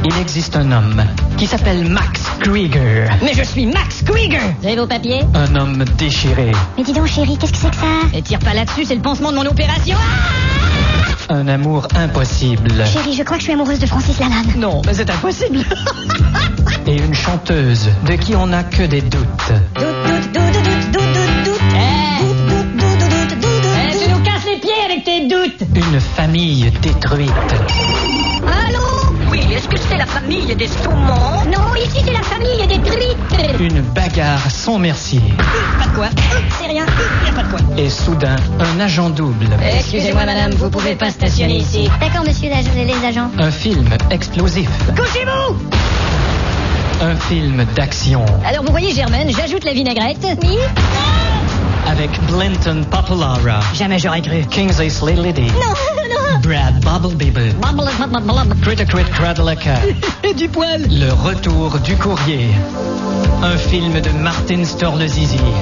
Il existe un homme qui s'appelle Max Krieger. Mais je suis Max Krieger. Vous avez vos papiers? Un homme déchiré. Mais dis donc, chérie, qu'est-ce que c'est que ça? Et tire pas là-dessus, c'est le pansement de mon opération. Un amour impossible. Chérie, je crois que je suis amoureuse de Francis Lalanne. Non, mais c'est impossible. Et une chanteuse de qui on n'a que des doutes. Tu nous casses les pieds avec tes doutes. Une famille détruite. Allô? Oui, est-ce que c'est la famille des saumons? Non, ici c'est la famille des truites. Une bagarre sans merci. Pas de quoi? C'est rien. Y a pas de quoi. Et soudain, un agent double. Excusez-moi, madame, vous pouvez pas stationner ici. D'accord, monsieur les agents. Un film explosif. Couchez-vous! Un film d'action. Alors, vous voyez, Germaine, j'ajoute la vinaigrette. Oui? Avec Blinton Papalara, Jamais j'aurais cru. Kingsley Liddy, Non. Brad Bubblebibble, Critter Cradleka. Et du poil. Le retour du courrier. Un film de Martin Storlezizi.